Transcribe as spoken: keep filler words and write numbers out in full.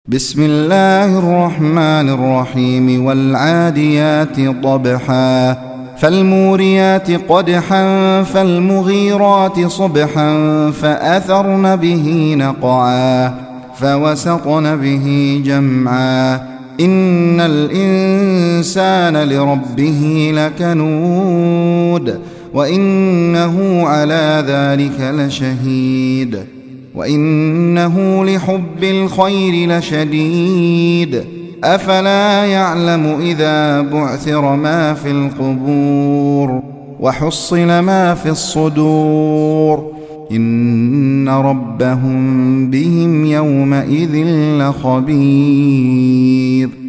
بسم الله الرحمن الرحيم والعاديات ضبحا فالموريات قدحا فالمغيرات صبحا فأثرن به نقعا فوسطن به جمعا إن الإنسان لربه لكنود وإنه على ذلك لشهيد وإنه لحب الخير لشديد أفلا يعلم إذا بعثر ما في القبور وحصل ما في الصدور إن ربهم بهم يومئذ لخبير.